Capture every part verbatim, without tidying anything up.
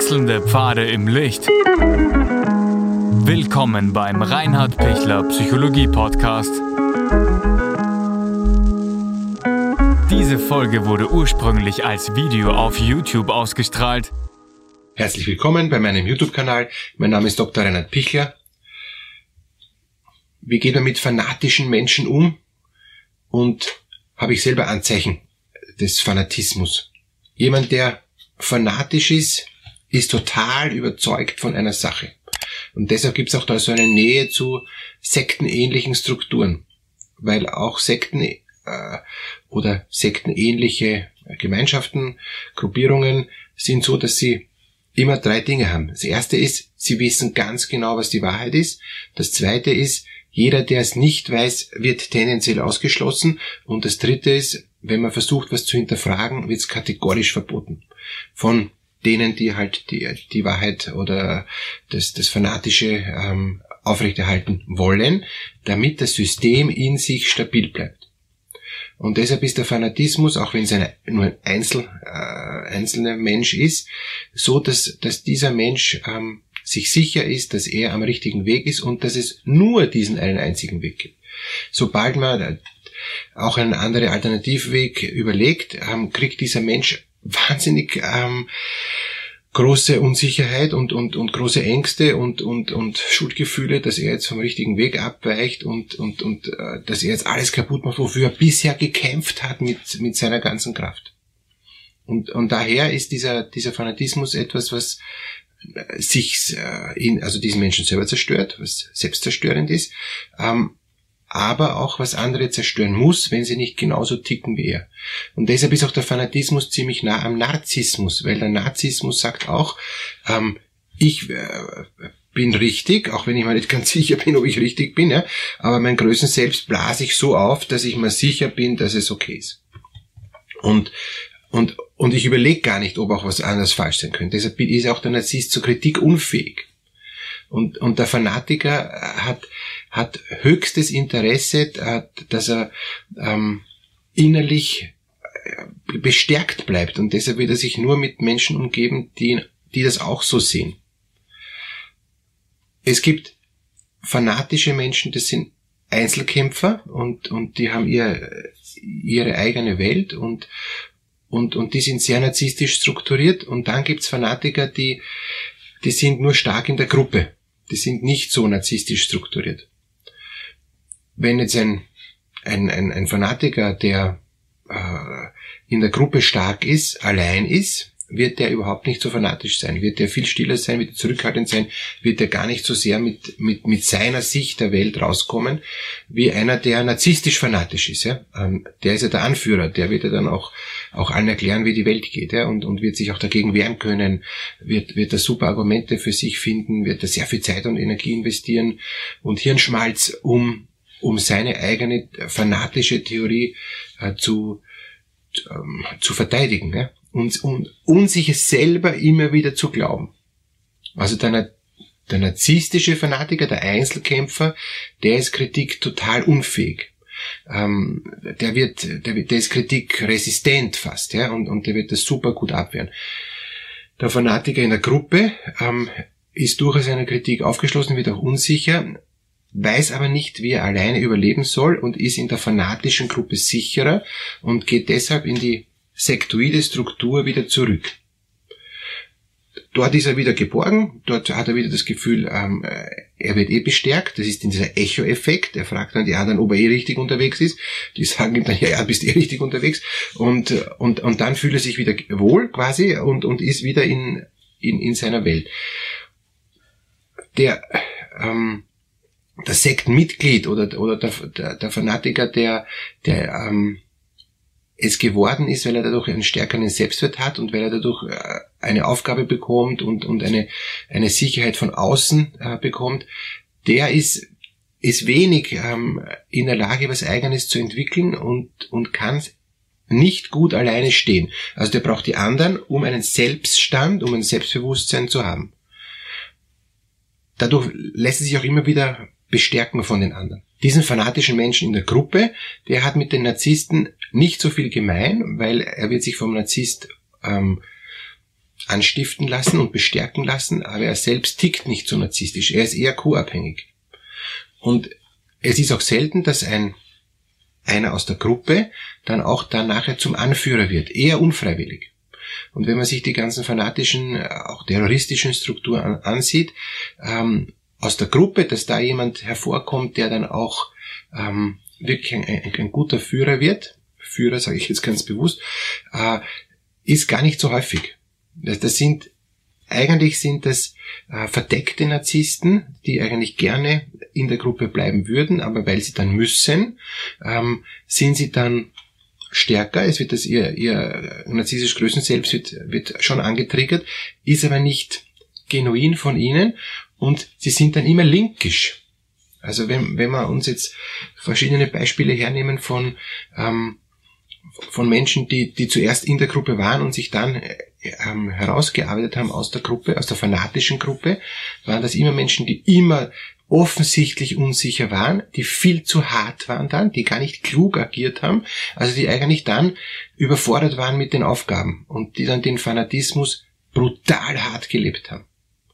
Wechselnde Pfade im Licht. Willkommen beim Reinhard Pichler Psychologie Podcast. Diese Folge wurde ursprünglich als Video auf YouTube ausgestrahlt. Herzlich willkommen bei meinem YouTube-Kanal. Mein Name ist Doktor Reinhard Pichler. Wie geht man mit fanatischen Menschen um? Und habe ich selber Anzeichen des Fanatismus? Jemand, der fanatisch ist, ist total überzeugt von einer Sache. Und deshalb gibt es auch da so eine Nähe zu sektenähnlichen Strukturen. Weil auch Sekten äh, oder sektenähnliche Gemeinschaften, Gruppierungen sind so, dass sie immer drei Dinge haben. Das erste ist, sie wissen ganz genau, was die Wahrheit ist. Das zweite ist, jeder, der es nicht weiß, wird tendenziell ausgeschlossen. Und das dritte ist, wenn man versucht, was zu hinterfragen, wird es kategorisch verboten. Von denen, die halt die, die Wahrheit oder das, das Fanatische ähm, aufrechterhalten wollen, damit das System in sich stabil bleibt. Und deshalb ist der Fanatismus, auch wenn es eine, nur ein Einzel, äh, einzelner Mensch ist, so, dass, dass dieser Mensch ähm, sich sicher ist, dass er am richtigen Weg ist und dass es nur diesen einen einzigen Weg gibt. Sobald man auch einen anderen Alternativweg überlegt, ähm, kriegt dieser Mensch wahnsinnig ähm, große Unsicherheit und und und große Ängste und und und Schuldgefühle, dass er jetzt vom richtigen Weg abweicht und und und äh, dass er jetzt alles kaputt macht, wofür er bisher gekämpft hat mit mit seiner ganzen Kraft. Und und daher ist dieser dieser Fanatismus etwas, was sich äh, in also diesen Menschen selber zerstört, was selbstzerstörend ist. Ähm, aber auch was andere zerstören muss, wenn sie nicht genauso ticken wie er. Und deshalb ist auch der Fanatismus ziemlich nah am Narzissmus, weil der Narzissmus sagt auch, ähm, ich äh, bin richtig, auch wenn ich mir nicht ganz sicher bin, ob ich richtig bin, ja, aber mein Größen selbst blase ich so auf, dass ich mir sicher bin, dass es okay ist. Und und und ich überlege gar nicht, ob auch was anderes falsch sein könnte. Deshalb ist auch der Narzisst zur Kritik unfähig. Und und der Fanatiker hat hat höchstes Interesse, dass er ähm, innerlich bestärkt bleibt. Und deshalb wird er sich nur mit Menschen umgeben, die, die das auch so sehen. Es gibt fanatische Menschen, das sind Einzelkämpfer und, und die haben ihr, ihre eigene Welt und, und, und die sind sehr narzisstisch strukturiert. Und dann gibt's Fanatiker, die, die sind nur stark in der Gruppe. Die sind nicht so narzisstisch strukturiert. Wenn jetzt ein, ein, ein, ein Fanatiker, der äh, in der Gruppe stark ist, allein ist, wird der überhaupt nicht so fanatisch sein, wird der viel stiller sein, wird der zurückhaltend sein, wird der gar nicht so sehr mit, mit, mit seiner Sicht der Welt rauskommen, wie einer, der narzisstisch fanatisch ist. Ja? Ähm, der ist ja der Anführer, der wird ja dann auch, auch allen erklären, wie die Welt geht, ja? und, und wird sich auch dagegen wehren können, wird, wird da super Argumente für sich finden, wird da sehr viel Zeit und Energie investieren und Hirnschmalz, um um seine eigene fanatische Theorie äh, zu ähm, zu verteidigen, ja? und, und, und sich es selber immer wieder zu glauben. Also der, der narzisstische Fanatiker, der Einzelkämpfer, der ist Kritik total unfähig. Ähm, der wird, der wird, der ist kritikresistent fast, ja, und, und der wird das super gut abwehren. Der Fanatiker in der Gruppe ähm, ist durchaus einer Kritik aufgeschlossen, wird auch unsicher, weiß aber nicht, wie er alleine überleben soll und ist in der fanatischen Gruppe sicherer und geht deshalb in die sektoide Struktur wieder zurück. Dort ist er wieder geborgen, dort hat er wieder das Gefühl, ähm, er wird eh bestärkt, das ist dieser Echo-Effekt, er fragt dann die anderen, ob er eh richtig unterwegs ist, die sagen ihm dann, ja, ja, bist eh richtig unterwegs und und und dann fühlt er sich wieder wohl quasi und und ist wieder in in in seiner Welt. Der ähm, das Sektenmitglied oder oder der, der, der Fanatiker, der der ähm, es geworden ist, weil er dadurch einen stärkeren Selbstwert hat und weil er dadurch äh, eine Aufgabe bekommt und und eine eine Sicherheit von außen äh, bekommt, der ist ist wenig ähm, in der Lage, was Eigenes zu entwickeln und und kann nicht gut alleine stehen. Also der braucht die anderen, um einen Selbststand, um ein Selbstbewusstsein zu haben. Dadurch lässt er sich auch immer wieder bestärken von den anderen. Diesen fanatischen Menschen in der Gruppe, der hat mit den Narzissten nicht so viel gemein, weil er wird sich vom Narzisst ähm, anstiften lassen und bestärken lassen, aber er selbst tickt nicht so narzisstisch. Er ist eher co-abhängig. Und es ist auch selten, dass ein einer aus der Gruppe dann auch dann nachher zum Anführer wird, eher unfreiwillig. Und wenn man sich die ganzen fanatischen, auch terroristischen Strukturen ansieht, ähm, aus der Gruppe, dass da jemand hervorkommt, der dann auch ähm, wirklich ein, ein, ein guter Führer wird, Führer sage ich jetzt ganz bewusst, äh, ist gar nicht so häufig. Das, das sind, eigentlich sind das äh, verdeckte Narzissten, die eigentlich gerne in der Gruppe bleiben würden, aber weil sie dann müssen, ähm, sind sie dann stärker, es wird das ihr, ihr narzisstisches Größenselbst wird, wird schon angetriggert, ist aber nicht genuin von ihnen und sie sind dann immer linkisch. Also wenn, wenn wir uns jetzt verschiedene Beispiele hernehmen von, ähm, von Menschen, die, die zuerst in der Gruppe waren und sich dann ähm, herausgearbeitet haben aus der Gruppe, aus der fanatischen Gruppe, waren das immer Menschen, die immer offensichtlich unsicher waren, die viel zu hart waren dann, die gar nicht klug agiert haben, also die eigentlich dann überfordert waren mit den Aufgaben und die dann den Fanatismus brutal hart gelebt haben.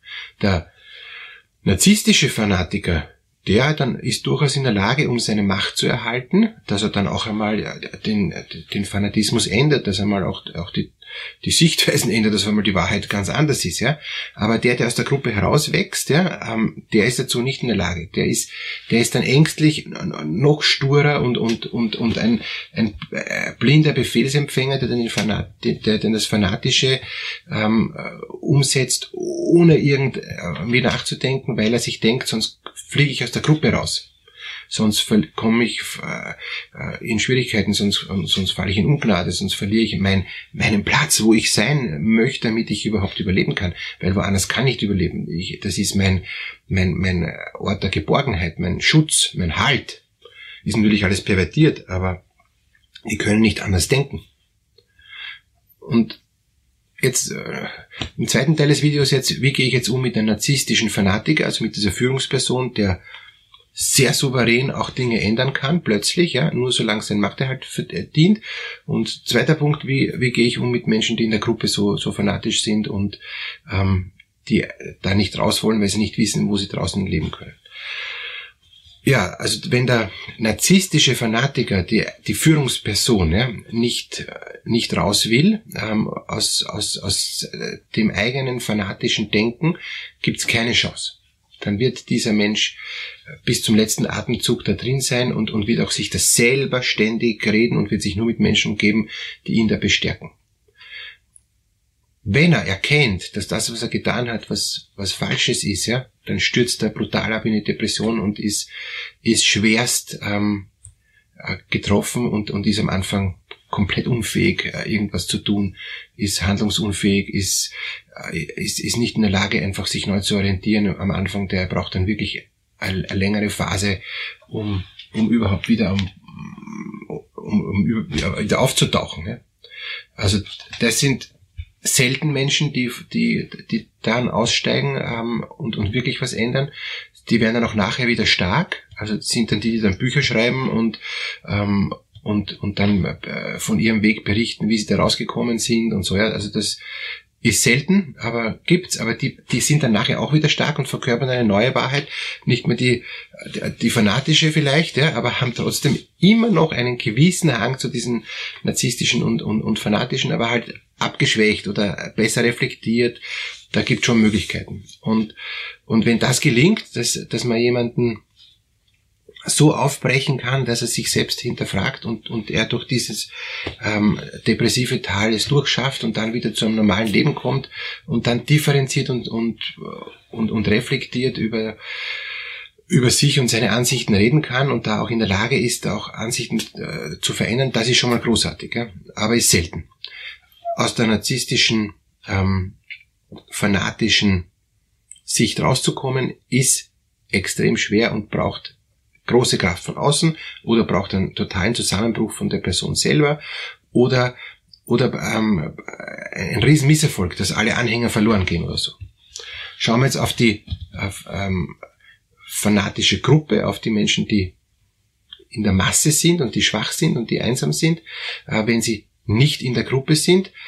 Der narzisstische Fanatiker, der dann ist durchaus in der Lage, um seine Macht zu erhalten, dass er dann auch einmal den, den Fanatismus ändert, dass er mal auch, auch die, die Sichtweisen ändert, dass einmal die Wahrheit ganz anders ist, ja. Aber der, der aus der Gruppe herauswächst, ja, ähm, der ist dazu nicht in der Lage. Der ist, der ist dann ängstlich, noch sturer und, und, und, und ein, ein äh, blinder Befehlsempfänger, der dann, den Fanat, der dann das Fanatische ähm, umsetzt, ohne irgendwie nachzudenken, weil er sich denkt, sonst fliege ich aus der Gruppe raus. Sonst komme ich äh, in Schwierigkeiten, sonst, sonst falle ich in Ungnade, sonst verliere ich mein, meinen Platz, wo ich sein möchte, damit ich überhaupt überleben kann. Weil woanders kann ich nicht überleben. Ich, das ist mein, mein, mein Ort der Geborgenheit, mein Schutz, mein Halt. Ist natürlich alles pervertiert, aber die können nicht anders denken. Und jetzt, äh, im zweiten Teil des Videos jetzt, wie gehe ich jetzt um mit einem narzisstischen Fanatiker, also mit dieser Führungsperson, der sehr souverän auch Dinge ändern kann, plötzlich, ja, nur solange sein Machterhalt dient. Und zweiter Punkt, wie, wie gehe ich um mit Menschen, die in der Gruppe so, so fanatisch sind und ähm, die da nicht raus wollen, weil sie nicht wissen, wo sie draußen leben können. Ja, also wenn der narzisstische Fanatiker, die, die Führungsperson, ja, nicht, nicht raus will, ähm, aus, aus, aus dem eigenen fanatischen Denken, gibt's keine Chance. Dann wird dieser Mensch bis zum letzten Atemzug da drin sein und, und wird auch sich das selber ständig reden und wird sich nur mit Menschen umgeben, die ihn da bestärken. Wenn er erkennt, dass das, was er getan hat, was, was Falsches ist, ja, dann stürzt er brutal ab in die Depression und ist, ist schwerst ähm, getroffen und, und ist am Anfang komplett unfähig, irgendwas zu tun, ist handlungsunfähig, ist, ist, ist nicht in der Lage, einfach sich neu zu orientieren am Anfang. Der braucht dann wirklich eine, eine längere Phase, um, um überhaupt wieder, um, um, um wieder aufzutauchen. Ja. Also das sind selten Menschen, die, die, die dann aussteigen ähm, und, und wirklich was ändern. Die werden dann auch nachher wieder stark. Also sind dann die, die dann Bücher schreiben und ähm, und und dann äh, von ihrem Weg berichten, wie sie da rausgekommen sind und so. Ja, also das ist selten, aber gibt's. Aber die die sind dann nachher auch wieder stark und verkörpern eine neue Wahrheit, nicht mehr die die, die fanatische vielleicht, ja, aber haben trotzdem immer noch einen gewissen Hang zu diesen narzisstischen und und, und fanatischen, aber halt abgeschwächt oder besser reflektiert. Da gibt's schon Möglichkeiten. Und und wenn das gelingt, dass dass man jemanden so aufbrechen kann, dass er sich selbst hinterfragt und, und er durch dieses ähm, depressive Tal es durchschafft und dann wieder zu einem normalen Leben kommt und dann differenziert und, und, und, und reflektiert über, über sich und seine Ansichten reden kann und da auch in der Lage ist, auch Ansichten äh, zu verändern, das ist schon mal großartig, ja? Aber ist selten. Aus der narzisstischen, ähm, fanatischen Sicht rauszukommen, ist extrem schwer und braucht große Kraft von außen oder braucht einen totalen Zusammenbruch von der Person selber oder oder ähm, ein riesen Misserfolg, dass alle Anhänger verloren gehen oder so. Schauen wir jetzt auf die auf, ähm, fanatische Gruppe, auf die Menschen, die in der Masse sind und die schwach sind und die einsam sind. Äh, wenn sie nicht in der Gruppe sind,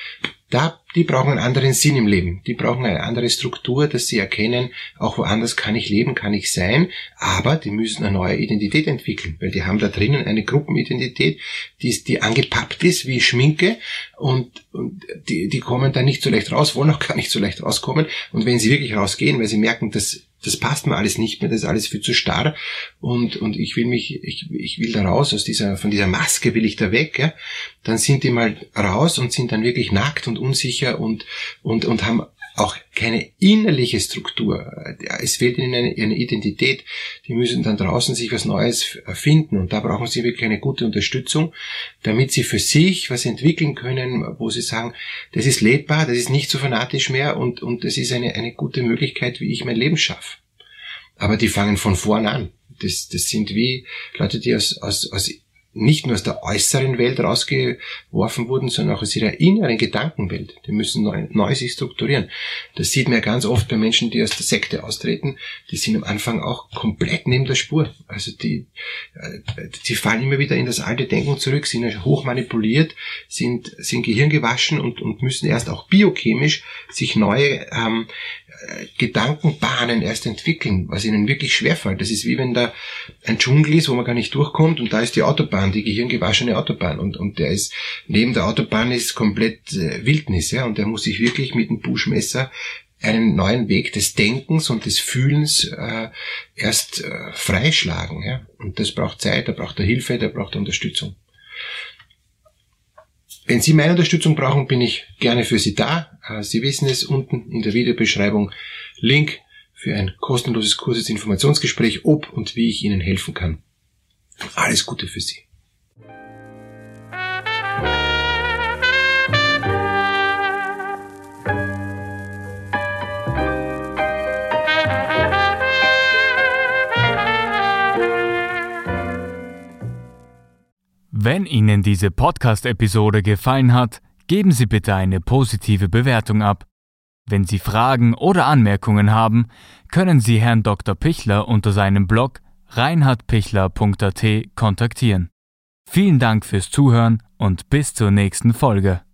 da, die brauchen einen anderen Sinn im Leben. Die brauchen eine andere Struktur, dass sie erkennen, auch woanders kann ich leben, kann ich sein, aber die müssen eine neue Identität entwickeln, weil die haben da drinnen eine Gruppenidentität, die, die angepappt ist wie Schminke und, und die, die kommen da nicht so leicht raus, wollen auch gar nicht so leicht rauskommen. Und wenn sie wirklich rausgehen, weil sie merken, dass das passt mir alles nicht mehr, das ist alles viel zu starr und und ich will mich, ich ich will da raus aus dieser, von dieser Maske will ich da weg, ja, dann sind die mal raus und sind dann wirklich nackt und unsicher und und und haben auch keine innerliche Struktur. Es fehlt ihnen eine, eine Identität. Die müssen dann draußen sich was Neues erfinden und da brauchen sie wirklich eine gute Unterstützung, damit sie für sich was entwickeln können, wo sie sagen, das ist lebbar, das ist nicht so fanatisch mehr und und das ist eine eine gute Möglichkeit, wie ich mein Leben schaffe. Aber die fangen von vorn an. Das das sind wie Leute, die aus aus aus nicht nur aus der äußeren Welt rausgeworfen wurden, sondern auch aus ihrer inneren Gedankenwelt. Die müssen neu, neu sich strukturieren. Das sieht man ja ganz oft bei Menschen, die aus der Sekte austreten. Die sind am Anfang auch komplett neben der Spur. Also die, die fallen immer wieder in das alte Denken zurück, sind hoch manipuliert, sind, sind gehirngewaschen und, und müssen erst auch biochemisch sich neue ähm, Gedankenbahnen erst entwickeln, was ihnen wirklich schwerfällt. Das ist wie wenn da ein Dschungel ist, wo man gar nicht durchkommt und da ist die Autobahn, die gehirngewaschene Autobahn und und der ist, neben der Autobahn ist komplett äh, Wildnis, ja, und der muss sich wirklich mit dem Buschmesser einen neuen Weg des Denkens und des Fühlens äh, erst äh, freischlagen, ja, und das braucht Zeit, da braucht er Hilfe, da braucht er Unterstützung. Wenn Sie meine Unterstützung brauchen, bin ich gerne für Sie da. Sie wissen es, unten in der Videobeschreibung Link für ein kostenloses Kursinformationsgespräch, ob und wie ich Ihnen helfen kann. Alles Gute für Sie. Wenn Ihnen diese Podcast-Episode gefallen hat, geben Sie bitte eine positive Bewertung ab. Wenn Sie Fragen oder Anmerkungen haben, können Sie Herrn Doktor Pichler unter seinem Blog reinhard pichler punkt a t kontaktieren. Vielen Dank fürs Zuhören und bis zur nächsten Folge.